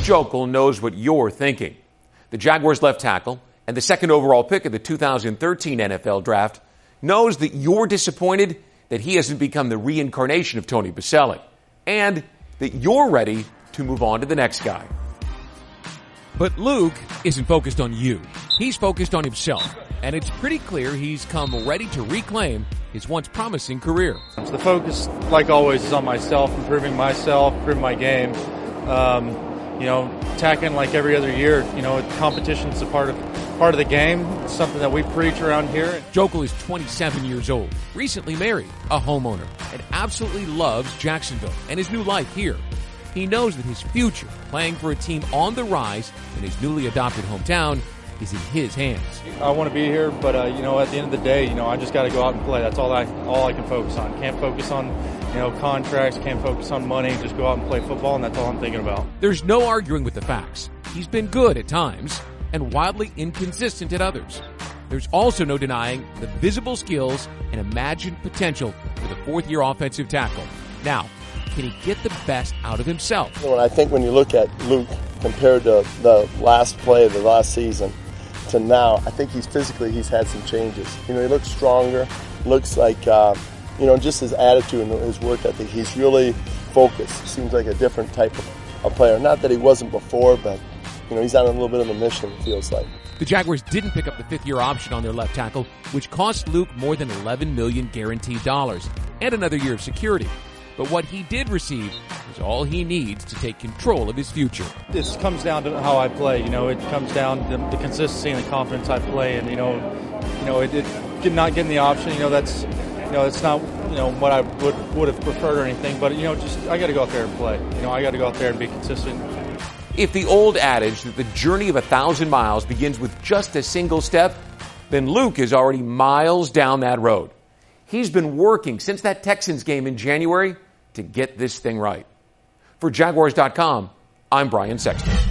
Joeckel knows what you're thinking. The Jaguars left tackle and the second overall pick of the 2013 NFL Draft knows that you're disappointed that he hasn't become the reincarnation of Tony Boselli, and that you're ready to move on to the next guy. But Luke isn't focused on you. He's focused on himself, and it's pretty clear he's come ready to reclaim his once promising career. The focus, like always, is on myself, improving my game. Attacking like every other year. Competition's a part of the game. It's something that we preach around here. Joeckel is 27 years old, recently married, a homeowner, and absolutely loves Jacksonville and his new life here. He knows that his future, playing for a team on the rise in his newly adopted hometown, is in his hands. I want to be here, but at the end of the day, I just got to go out and play. That's all I can focus on. Can't focus on contracts. Can't focus on money. Just go out and play football, and that's all I'm thinking about. There's no arguing with the facts. He's been good at times and wildly inconsistent at others. There's also no denying the visible skills and imagined potential for the fourth-year offensive tackle. Now, can he get the best out of himself? When you look at Luke compared to the last play of the last season to now, I think he's had some changes. He looks stronger, looks like, just his attitude and his work ethic. He's really focused. Seems like a different type of player. Not that he wasn't before, but, he's on a little bit of a mission, it feels like. The Jaguars didn't pick up the fifth-year option on their left tackle, which cost Luke more than $11 million guaranteed dollars and another year of security. But what he did receive is all he needs to take control of his future. This comes down to how I play. It comes down to the consistency and the confidence I play, and not getting the option. That's it's not what I would have preferred or anything. But I got to go out there and play. I got to go out there and be consistent. If the old adage that the journey of 1,000 miles begins with just a single step, then Luke is already miles down that road. He's been working since that Texans game in January to get this thing right. For Jaguars.com, I'm Brian Sexton.